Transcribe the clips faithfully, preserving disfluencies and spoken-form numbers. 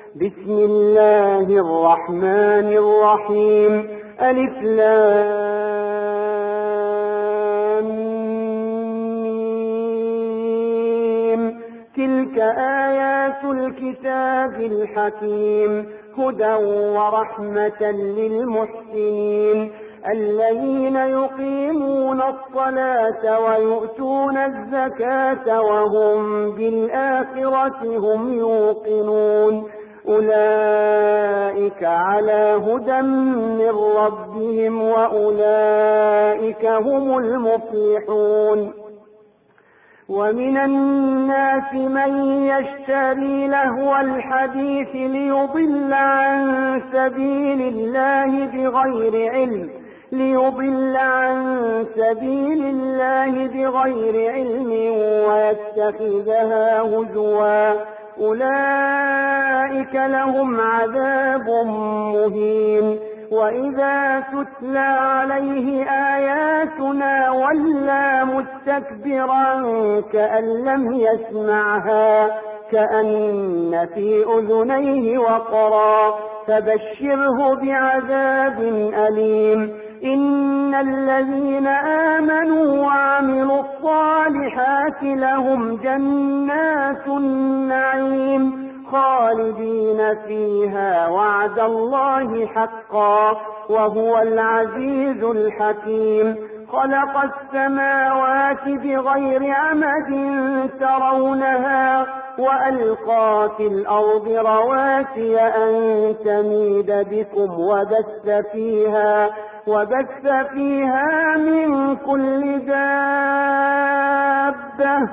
بسم الله الرحمن الرحيم ألف لام ميم تلك آيات الكتاب الحكيم هدى ورحمة للمحسنين الذين يقيمون الصلاة ويؤتون الزكاة وهم بالآخرة هم يوقنون أولئك على هدى من ربهم وأولئك هم المفلحون ومن الناس من يشتري لهو الحديث ليضل عن سبيل الله بغير علم ليضل عن سبيل الله بغير علم ويتخذها هزوا أولئك لهم عذاب مهين وإذا تتلى عليه آياتنا ولى مستكبرا كأن لم يسمعها كأن في أذنيه وقرا فبشره بعذاب أليم إن الذين آمنوا وعملوا الصالحات لهم جنات النعيم خالدين فيها وعد الله حقا وهو العزيز الحكيم خلق السماوات بغير عمد ترونها وألقى في الأرض رواسي أن تميد بكم وبث فيها وبث فيها من كل دابة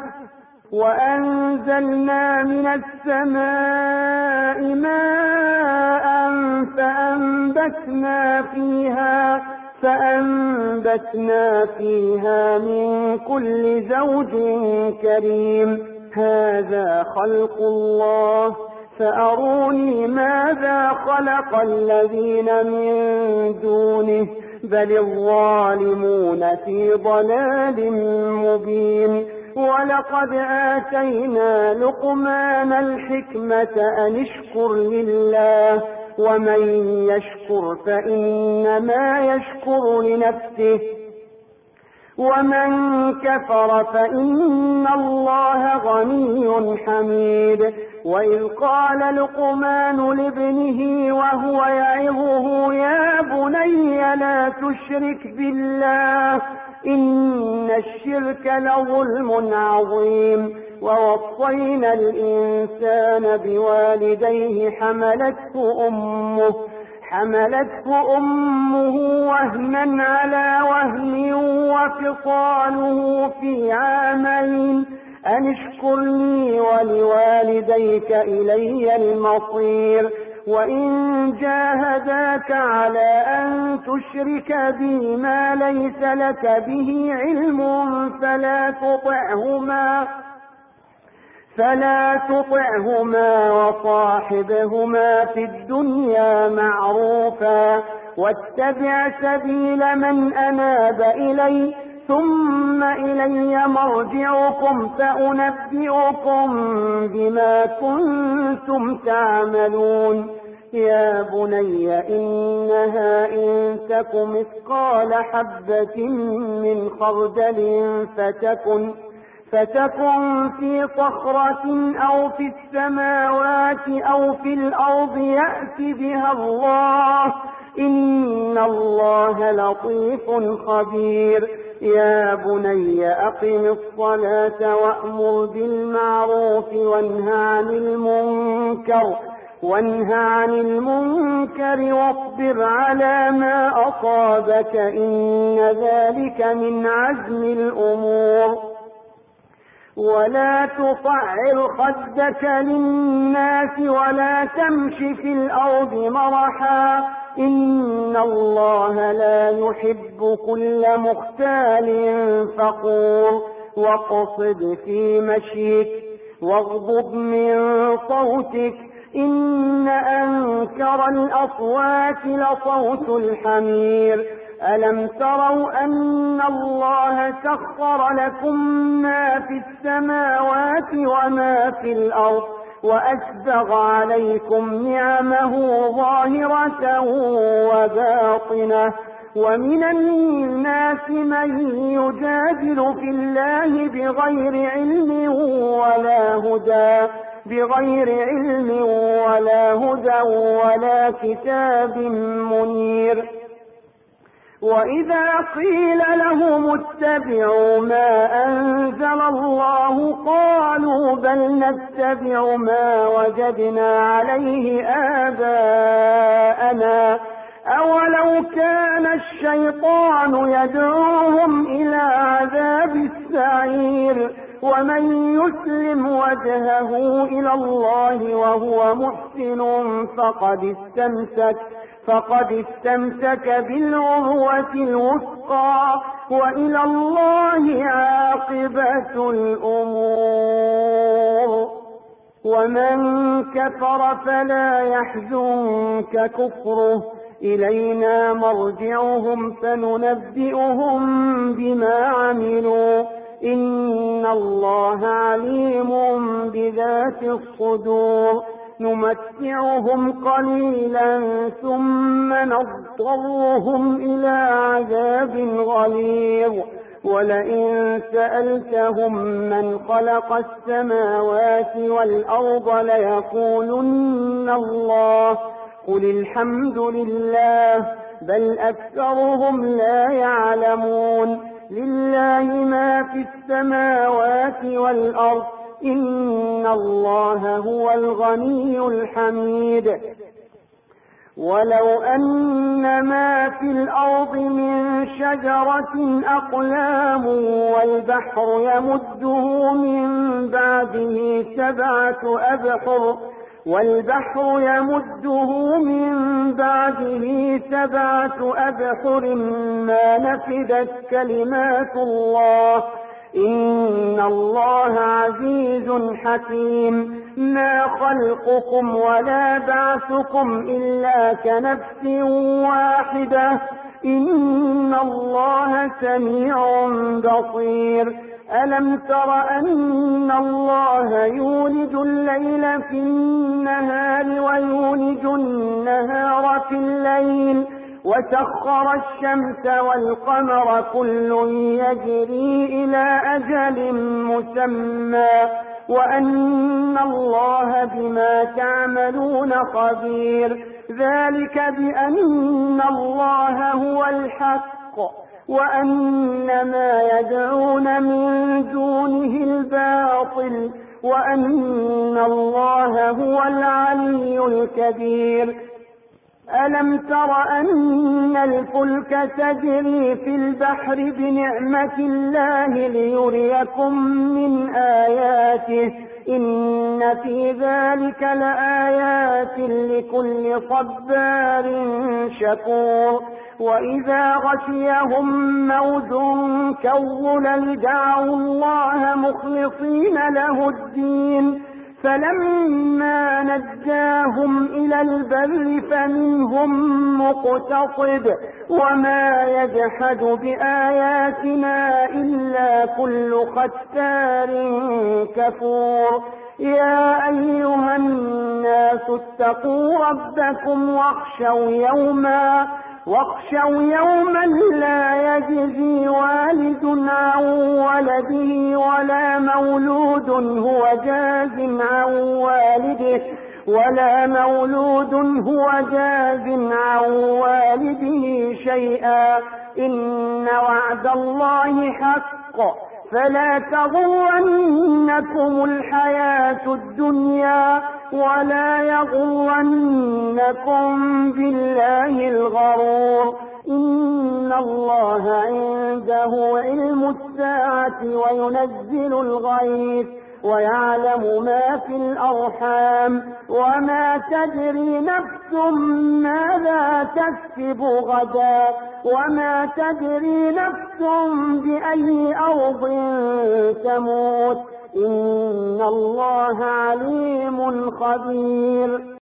وأنزلنا من السماء ماء فأنبتنا فيها فأنبتنا فيها من كل زوج كريم هذا خلق الله فأروني ماذا خلق الذين من دونه بل الظالمون في ضلال مبين ولقد آتينا لقمان الحكمة أن اشكر لله ومن يشكر فإنما يشكر لنفسه ومن كفر فإن الله غني حميد وإذ قال لقمان لابنه وهو يعظه يا بني لا تشرك بالله إن الشرك لظلم عظيم ووصينا الإنسان بوالديه حملته أمه حملته أمه وهنا على وهن وفصاله في عامين أن اشكر لي ولوالديك إلي المصير وإن جاهداك على أن تشرك بي ما ليس لك به علم فلا تطعهما فلا تطعهما وصاحبهما في الدنيا معروفا واتبع سبيل من أناب إلي ثم إلي مرجعكم فأنبئكم بما كنتم تعملون يا بني إنها إن تك مثقال حبة من خردل فتكن فتكن في صخرة أو في السماوات أو في الأرض يأت بها الله إن الله لطيف خبير يا بني أقم الصلاة وأمر بالمعروف وانه عن المنكر وانه عن المنكر واصبر على ما أصابك إن ذلك من عزم الأمور ولا تصعر خدك للناس ولا تمش في الأرض مرحا إن الله لا يحب كل مختال فخور واقصد في مشيك واغضض من صوتك إن أنكر الأصوات لصوت الحمير ألم تروا أن الله سخر لكم ما في السماوات وما في الأرض وأسبغ عليكم نعمه ظاهرة وباطنة. ومن الناس من يجادل في الله بغير علم ولا هدى بغير علم ولا هدى ولا كتاب منير. وإذا قيل لهم اتبعوا ما أنزل الله قالوا بل نتبع ما وجدنا عليه آباءنا أولو كان الشيطان يدعوهم إلى عذاب السعير. ومن يسلم وجهه إلى الله وهو محسن فقد استمسك فقد استمسك بالعروة الوثقى وإلى الله عاقبة الأمور. ومن كفر فلا يحزنك كفره إلينا مرجعهم فننبئهم بما عملوا إن الله عليم بذات الصدور. نمتعهم قليلا ثم نضطرهم إلى عذاب غليظ. ولئن سألتهم من خلق السماوات والأرض ليقولن الله قل الحمد لله بل أكثرهم لا يعلمون. لله ما في السماوات والأرض إن الله هو الغني الحميد. ولو أن ما في الأرض من شجرة أقلام والبحر يمده من بعده سبعة أبحر والبحر يمده من بعده سبعة أبحر ما نفدت كلمات الله إن الله عزيز حكيم. ما خلقكم ولا بعثكم إلا كنفس واحدة إن الله سميع بصير. ألم تر أن الله يولج الليل في النهار ويولج النهار في الليل وسخر الشمس والقمر كل يجري إلى أجل مسمى وأن الله بما تعملون خبير. ذلك بأن الله هو الحق وأن ما يدعون من دونه الباطل وأن الله هو العلي الكبير. ألم تر أن الفلك تجري في البحر بنعمة الله ليريكم من آياته إن في ذلك لآيات لكل صبار شكور. وإذا غشيهم موج كالظلل دعوا الله مخلصين له الدين فلما نجاهم إلى البر فمنهم مقتصد وما يجحد بآياتنا إلا كل ختار كفور. يا أيها الناس اتقوا ربكم واخشوا يوما واخشوا يوما لا يجزي والد عن ولده ولا مولود هو جاز عن والده ولا مولود هو جاز عن والده شيئا إن وعد الله حق فلا تغرنكم الحياة الدنيا ولا يغرنكم بالله الغرور. إن الله عنده علم الساعة وينزل الغيث ويعلم ما في الأرحام وما تدري نفس ماذا تكسب غدا وما تدري نفس بأي أرض تموت إن الله عليم خبير.